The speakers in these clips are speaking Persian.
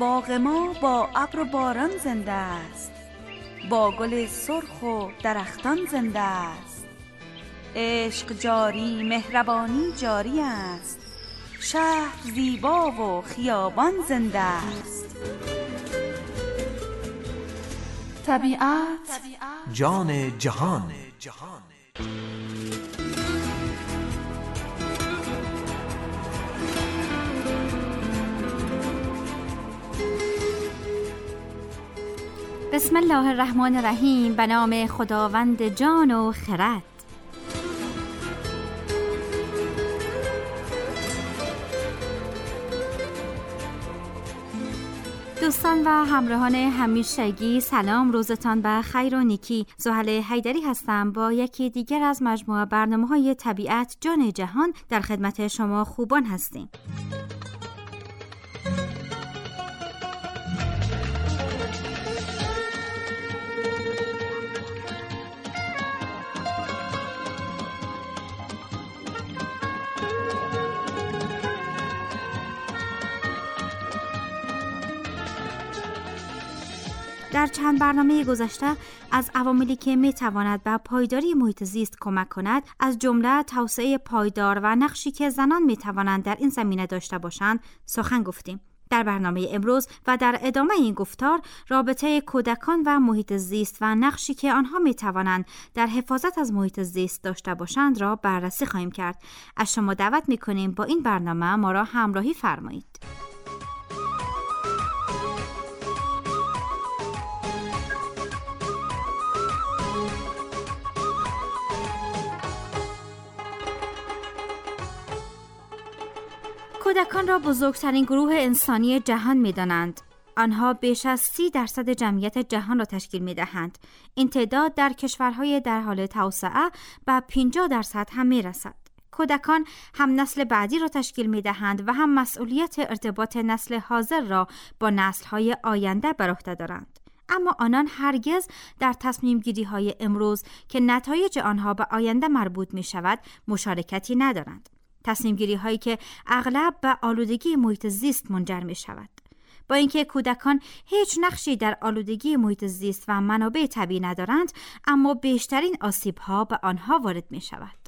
باغ ما با ابر و باران زنده است، با گل سرخ و درختان زنده است. عشق جاری، مهربانی جاری است، شهر زیبا و خیابان زنده است. طبیعت جان جهان. بسم الله الرحمن الرحیم. به نام خداوند جان و خرد. دوستان و همراهان همیشگی، سلام، روزتان به خیر و نیکی. زحل حیدری هستم با یکی دیگر از مجموعه برنامه‌های طبیعت جان جهان در خدمت شما خوبان هستیم. در چند برنامه گذشته از عواملی که میتواند به پایداری محیط زیست کمک کند، از جمله توسعه پایدار و نقشی که زنان میتوانند در این زمینه داشته باشند سخن گفتیم. در برنامه امروز و در ادامه این گفتار، رابطه کودکان و محیط زیست و نقشی که آنها میتوانند در حفاظت از محیط زیست داشته باشند را بررسی خواهیم کرد. از شما دعوت میکنیم با این برنامه ما را همراهی فرمایید. کودکان را بزرگترین گروه انسانی جهان می‌دانند. آنها بیش از 30% جمعیت جهان را تشکیل می‌دهند. این تعداد در کشورهای در حال توسعه به 50% هم می‌رسد. کودکان هم نسل بعدی را تشکیل می‌دهند و هم مسئولیت ارتباط نسل حاضر را با نسل‌های آینده بر عهده دارند. اما آنان هرگز در تصمیم گیری های امروز که نتایج آنها به آینده مربوط می‌شود مشارکتی ندارند. تصمیم گیری هایی که اغلب به آلودگی محیط زیست منجر می شود. با اینکه کودکان هیچ نقشی در آلودگی محیط زیست و منابع طبیعی ندارند، اما بیشترین آسیب ها به آنها وارد می شود.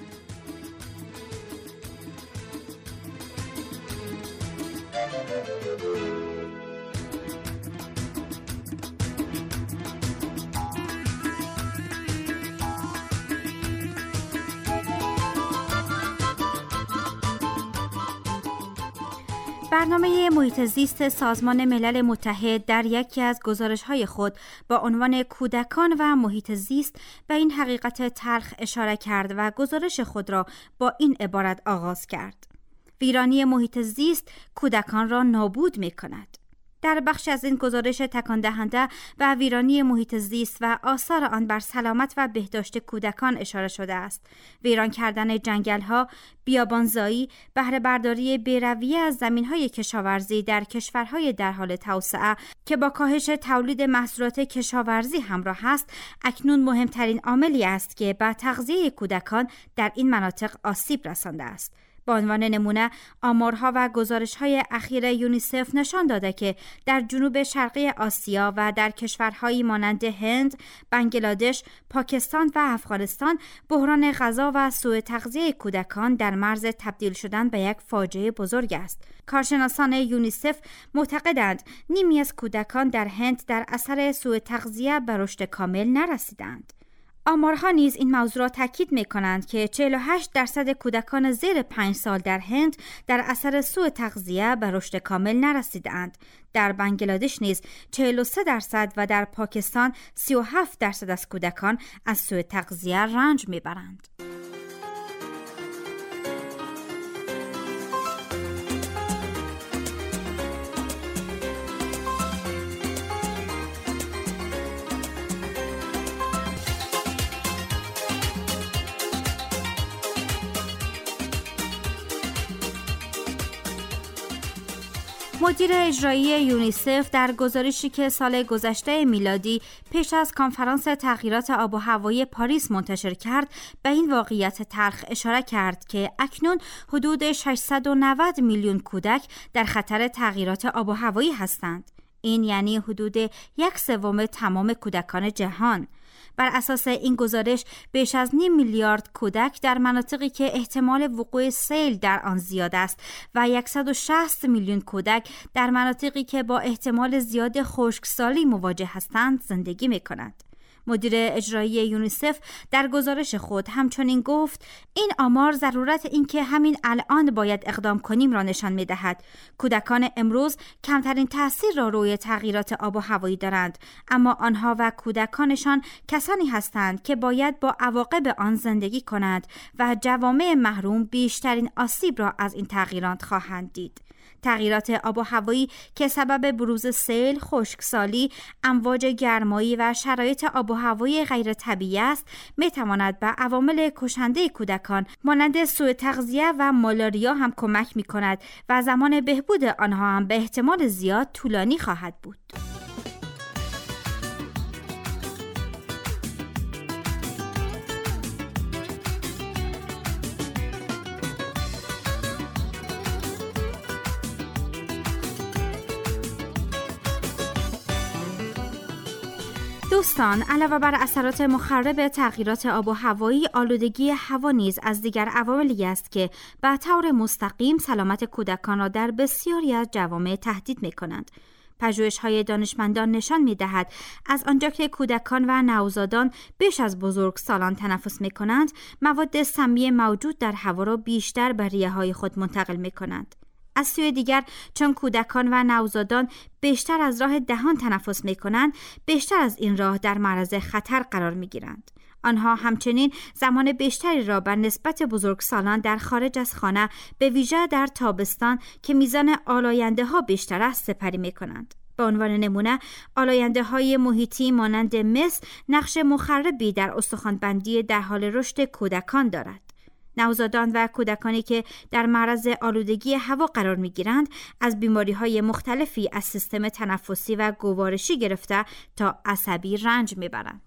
برنامه محیط زیست سازمان ملل متحد در یکی از گزارش‌های خود با عنوان کودکان و محیط زیست به این حقیقت تلخ اشاره کرد و گزارش خود را با این عبارت آغاز کرد: ویرانی محیط زیست کودکان را نابود می‌کند. در بخش از این گزارش تکان دهنده به ویرانی محیط زیست و آثار آن بر سلامت و بهداشت کودکان اشاره شده است. ویران کردن جنگل‌ها، بیابانزایی، بهره برداری بی‌رویه از زمین‌های کشاورزی در کشورهای در حال توسعه که با کاهش تولید محصولات کشاورزی همراه است، اکنون مهمترین عاملی است که به تغذیه کودکان در این مناطق آسیب رسانده است. با عنوان نمونه، آمارها و گزارش‌های اخیر یونیسف نشان داده که در جنوب شرقی آسیا و در کشورهایی مانند هند، بنگلادش، پاکستان و افغانستان بحران غذا و سوء تغذیه کودکان در مرز تبدیل شدن به یک فاجعه بزرگ است. کارشناسان یونیسف معتقدند نیمی از کودکان در هند در اثر سوء تغذیه به رشد کامل نرسیدند. آمارها نیز این موضوع را تاکید می‌کنند که 48% کودکان زیر 5 سال در هند در اثر سوء تغذیه به رشد کامل نرسیدند. در بنگلادش نیز 43% و در پاکستان 37% از کودکان از سوء تغذیه رنج می‌برند. مدیر اجرایی یونیسف در گزارشی که سال گذشته میلادی پیش از کنفرانس تغییرات آب و هوایی پاریس منتشر کرد، به این واقعیت تلخ اشاره کرد که اکنون حدود 690 میلیون کودک در خطر تغییرات آب و هوایی هستند. این یعنی حدود 1/3 تمام کودکان جهان. بر اساس این گزارش بیش از 0.5 میلیارد کودک در مناطقی که احتمال وقوع سیل در آن زیاد است و 160 میلیون کودک در مناطقی که با احتمال زیاد خشکسالی مواجه هستند زندگی می‌کنند. مدیر اجرایی یونیسف در گزارش خود همچنین گفت این آمار ضرورت این که همین الان باید اقدام کنیم را نشان می‌دهد. کودکان امروز کمترین تأثیر را روی تغییرات آب و هوایی دارند، اما آنها و کودکانشان کسانی هستند که باید با عواقب آن زندگی کنند و جوامع محروم بیشترین آسیب را از این تغییرات خواهند دید. تغییرات آب و هوایی که سبب بروز سیل، خشکسالی، امواج گرمایی و شرایط آب و هوایی غیر طبیعی است، می‌تواند به عوامل کشنده کودکان مانند سوء تغذیه و مالاریا هم کمک می‌کند و زمان بهبود آنها هم به احتمال زیاد طولانی خواهد بود. دوستان، علاوه بر اثرات مخرب تغییرات آب و هوایی، آلودگی هوا نیز از دیگر عواملی است که به طور مستقیم سلامت کودکان را در بسیاری از جوامع تهدید می‌کنند. پژوهش‌های دانشمندان نشان می‌دهد از آنجا که کودکان و نوزادان بیش از بزرگسالان تنفس می‌کنند، مواد سمی موجود در هوا را بیشتر به ریه‌های خود منتقل می‌کنند. از سوی دیگر چون کودکان و نوزادان بیشتر از راه دهان تنفس می‌کنند، بیشتر از این راه در معرض خطر قرار می‌گیرند. آنها همچنین زمان بیشتری را بر نسبت بزرگسالان در خارج از خانه، به ویژه در تابستان که میزان آلاینده‌ها بیشتر است، سپری می‌کنند. به عنوان نمونه، آلاینده‌های محیطی مانند مس نقش مخربی در استخوان‌بندی در حال رشد کودکان دارد. نوزادان و کودکانی که در معرض آلودگی هوا قرار می‌گیرند از بیماری‌های مختلفی از سیستم تنفسی و گوارشی گرفته تا عصبی رنج می‌برند.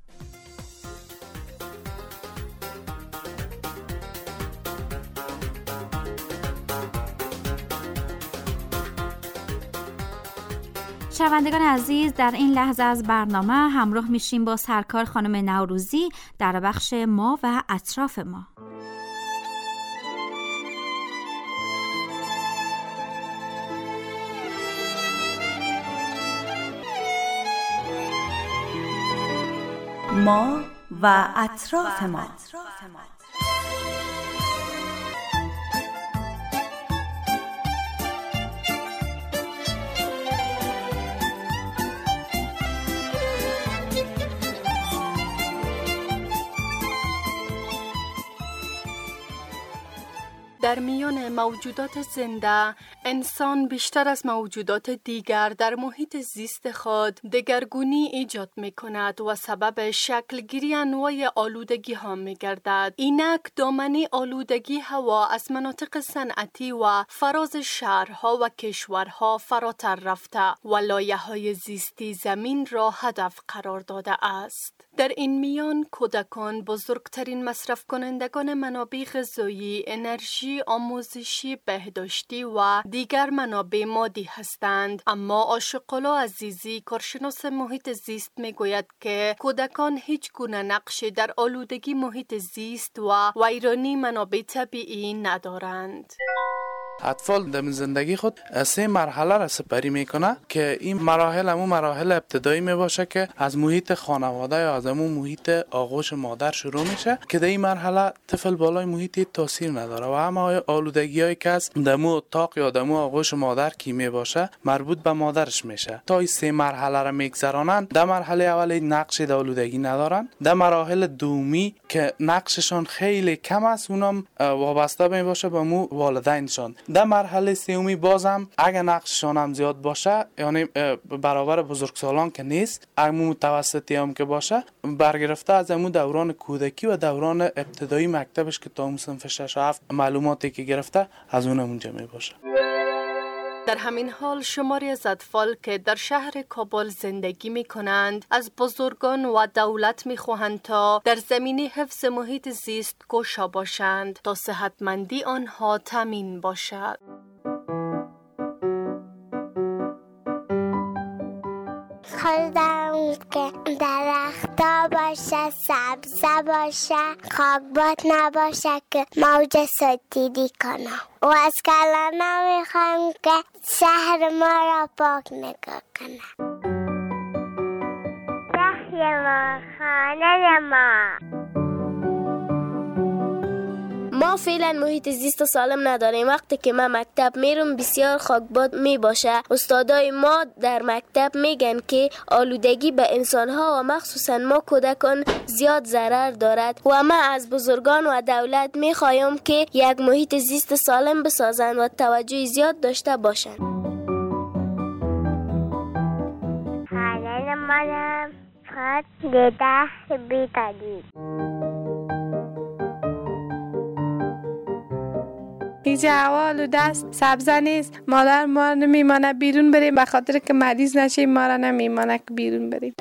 شنوندگان عزیز، در این لحظه از برنامه همراه میشیم با سرکار خانم نوروزی در بخش ما و اطراف ما. ما و اطراف ما. در میان موجودات زنده، انسان بیشتر از موجودات دیگر در محیط زیست خود دگرگونی ایجاد می کند و سبب شکلگیری انواع آلودگی ها می گردد. اینک دامنه آلودگی هوا از مناطق صنعتی و فراز شهرها و کشورها فراتر رفته و لایه‌های زیستی زمین را هدف قرار داده است. در این میان کودکان بزرگترین مصرف کنندگان منابع غذایی، انرژی، آموزشی، بهداشتی و دیگر منابع مادی هستند. اما آشقلا عزیزی، کارشناس محیط زیست، میگوید که کودکان هیچ گونه نقشی در آلودگی محیط زیست و ویرانی منابع طبیعی ندارند. اطفال در زندگی خود 3 مرحله را سپری میکنه که این مراحل همون مراحل ابتدایی می باشه که از محیط خانواده یا از همون محیط آغوش مادر شروع میشه که در این مرحله طفل بالای محیط تاثیر نداره و همه آلودگی هایی که از دمو اتاق یا دمو آغوش مادر کی می باشه مربوط به مادرش میشه. تا این 3 مرحله را میگذرانند، در مرحله اول نقشی در آلودگی ندارن. در مراحل دومی که نقششان خیلی کم است، اونم وابسته می باشه به مو والدینشان. در مرحله سومی بازم اگه نقششان هم زیاد باشه، یعنی برابر بزرگسالان که نیست، اگه متوسطی هم که باشه، برگرفته از همون دوران کودکی و دوران ابتدایی مکتبش که تا صنف 6 و 7 معلوماتی که گرفته از اون اونجا می باشه. در همین حال شماری از اطفال که در شهر کابل زندگی می کنند از بزرگان و دولت می خواهند تا در زمینه حفظ محیط زیست کوشا باشند تا صحتمندی آنها تامین باشد. خواستم که درختا باشه، سبزه باشه، خاکباد نباشه که موج سدیدی کنه. و از کلانه میخوایم که شهر ما را پاک نگاه کنه. شهر ما، خانه ما. ما فعلا محیط زیست سالم نداریم. وقتی که من مکتب میرم بسیار خاکباد می باشه. استادای ما در مکتب میگن که آلودگی به انسانها و مخصوصا ما کودکان زیاد ضرر دارد و من از بزرگان و دولت میخوایم که یک محیط زیست سالم بسازند و توجه زیاد داشته باشند. حالا منم فقط 10 بیتادی. هیچ هوا آلوده است، سبزه نیست. مادر ما نمیمانه بیرون بریم به خاطر که مریض نشیم. ما را نمیمانه که بیرون بریم.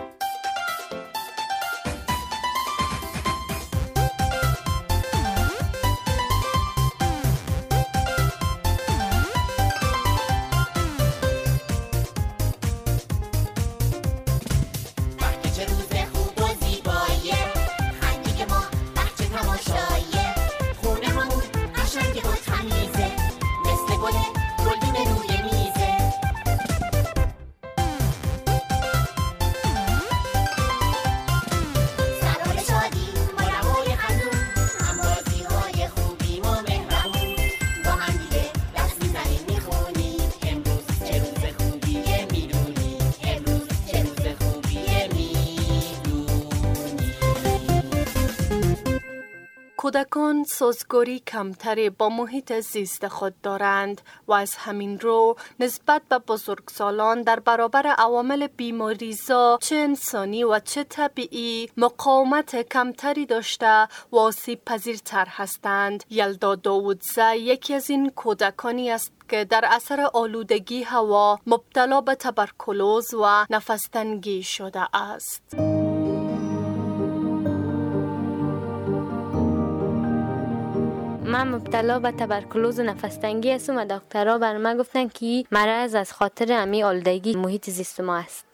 کودکان سازگاری کمتری با محیط زیست خود دارند و از همین رو نسبت به بزرگسالان در برابر عوامل بیماریزا چه انسانی و چه طبیعی مقاومت کمتری داشته و آسیب پذیرتر هستند. یلدا داوودزه یکی از این کودکانی است که در اثر آلودگی هوا مبتلا به تبرکلوز و نفس‌تنگی شده است. من مبتلا به تبرکلوز و نفس‌تنگی هستم و دکترها بر من گفتن که مرض از خاطر امی آلودگی محیط زیست ما است.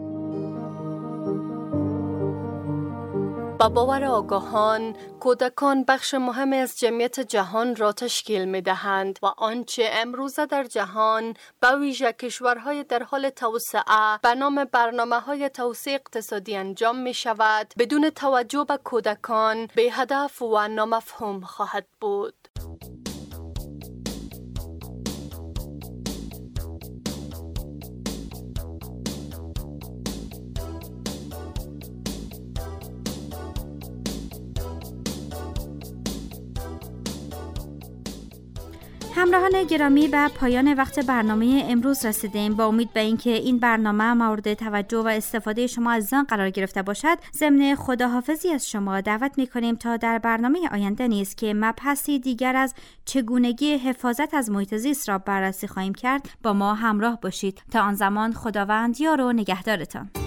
با باور آگاهان، کودکان بخش مهمی از جمعیت جهان را تشکیل می دهند و آنچه امروزه در جهان به ویژه کشورهای در حال توسعه به نام برنامه‌های توسعه اقتصادی انجام می شود، بدون توجه به کودکان به هدف و نامفهوم خواهد بود. همراهان گرامی، به پایان وقت برنامه امروز رسیدیم. با امید به اینکه این برنامه مورد توجه و استفاده شما عزیزان قرار گرفته باشد، ضمن خداحافظی از شما دعوت می‌کنیم تا در برنامه آینده نیز که مبحثی دیگر از چگونگی حفاظت از محیط زیست را بررسی خواهیم کرد با ما همراه باشید. تا آن زمان خداوند یار و نگهدارتان.